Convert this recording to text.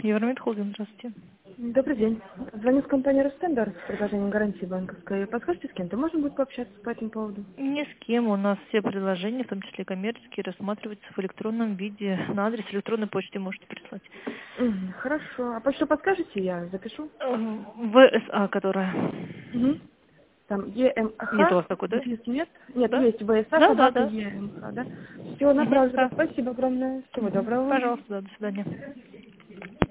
Евромед Холдинг, здравствуйте. Добрый день. Звоню с компании Ростендер с предложением гарантии банковской. Подскажите, с кем-то можно будет пообщаться по этому поводу? Ни с кем. У нас все предложения, в том числе коммерческие, рассматриваются в электронном виде. На адрес электронной почты можете прислать. Хорошо. А почту подскажете, я запишу? ВСА, которая. Там Нет у ЕМХ, вас такой, да? дефис нет? Нет, Да? есть ВСА, Да, да, собака да. ЕМХ, да? Все, направлю. Да. Спасибо огромное. Всего доброго вам. Пожалуйста, да, до свидания.